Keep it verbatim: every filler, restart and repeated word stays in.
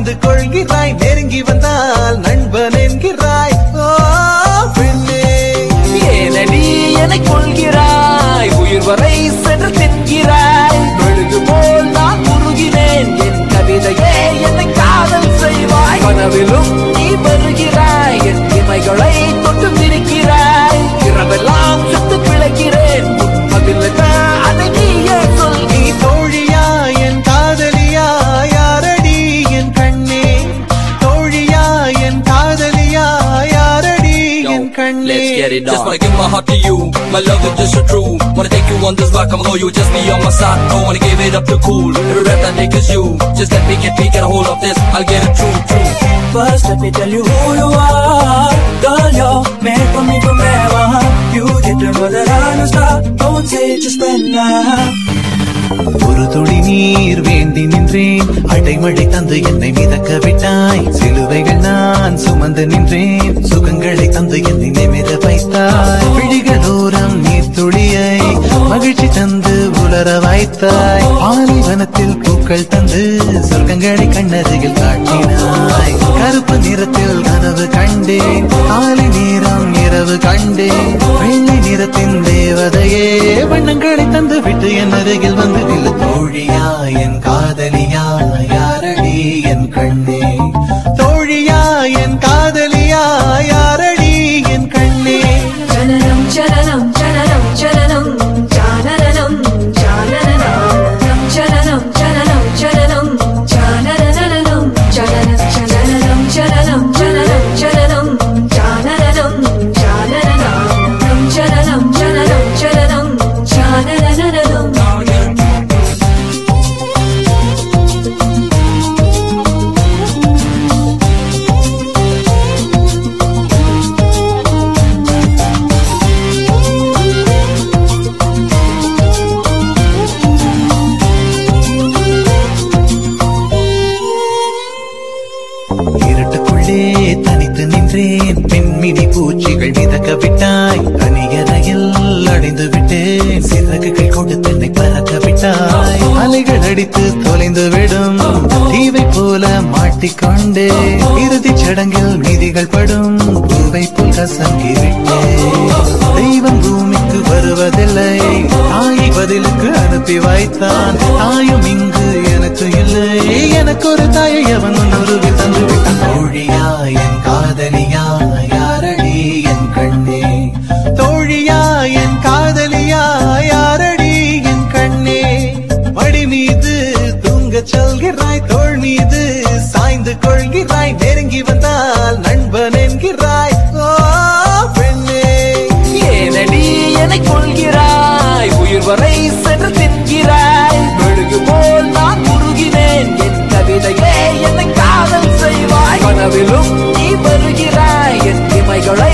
சாய்ந்து கொள்கிறாய், நெருங்கி வந்தால் நண்பன் என்கிறாய். ஓ பெண்ணே, ஏனடி என்னை கொள்கிறாய், உயிர் வரை சென்று தின்கிறாய். மெழுகு போல் நான் உருகினேன், என் கவிதையே என்னை காதல் செய்வாய். கனவிலும் நீ வருகிறாய், என் இமைகளை தொட்டு பிரிக்கிறாய். இரவெல்லாம் சுத்து பிழைக்கிறேன், பதிலக்க அதை நீயே சொல். நீ தோழியா என் காதலியா, யாரடி என் கண்ணே? தோழியா என் காதலியா, யாரடி என் கண்ணே? Let's get it on. Just wanna give my heart to you, my love is just so true. Wanna take you on this ride, come on, you just be on my side. Don't wanna give it up too cool, every rap I make is you. Just let me get me, get a hold of this, I'll get it true, true. First let me tell you who you are. Girl, you're made for me forever. You get to know that I'm a star. Don't say just when now. ஒரு துளி நீர் வேண்டி நின்றேன், அடைமழை தந்து என்னை மிதக்க விட்டாய். சிலுவைகள் நான் சுமந்து நின்றேன், சுகங்களை தந்து என்னை நிமிர வைத்தாய். விழிகளோரம் நீர் துளியை மகிழ்ச்சி தந்து உலர வைத்தாய். பாலைவனத்தில் பூக்கள் தந்து சொர்க்கங்களை கண்ணருகில் காட்டினாய். கருப்பு நிறத்தில் கனவு கண்டேன், காலை நேரம் இரவு கண்டேன். வெள்ளை நிறத்தின் தேவதையே வண்ணங்களை தந்து விட்டு என் அருகில் வந்து நில்லு. தோழியா என் காதலியா, யாரடி என் கண்ணே? தோழியா என் காதலியா, யாரடி என் கண்ணே? ஜனனம் ஜனனம் ஜனனம் ஜனனம் ஜானனம் ஜானனம் ஜனனம் ஜனனம் ஜனனம் ஜானனம் ஜனனம் ஜனனம் ஜனனம் ஜனனம் ஜனனம் ஜானனம் ஜானனம் ஜனனம் ஜனனம் ஜனனம் ஜானனம். இருட்டுக்குள்ளே தனித்து நின்றேன், பெண்மினி பூச்சிகள் மிதக்க விட்டாய். தனியறையில் அடைந்து விட்டேன், சிறகுகள் கொண்டு தன்னை பறக்க விட்டாய். அலைகள் அடித்து தொலைந்து விடும் தீவை போல மாட்டிக்கொண்டே, இறுதி சடங்கில் மீதிகள் படும் பூவை போல் கசங்கி விட்டேன். தெய்வம் பூமிக்கு வருவதில்லை, தாயை பதிலுக்கு அனுப்பி வைத்தான். தாயும் இங்கு எனக்கு இல்லை, எனக்கு ஒரு தாயை அவன் உணர்வில் தந்து விட்டான். தோழியா என் காதலியா, யாரடி என் கண்ணே? தோழியா என் காதலியா, யாரடி என் கண்ணே? மடி மீது தூங்கச் சொல்கிறாய், தோள் மீது சாய்ந்து கொள்கிறாய். நெருங்கி வந்தால் நண்பன் என்கிறாய். ஓ பெண்ணே, ஏனடி என்னை கொள்கிறாய், உயிர் வரை சென்று தின்கிறாய். மெழுகு போல் நான் உருகினேன், என் கவிதையே என்னை காதல் செய்வாய். கனவிலும் நீ வருகிறாய், என் இமைகளை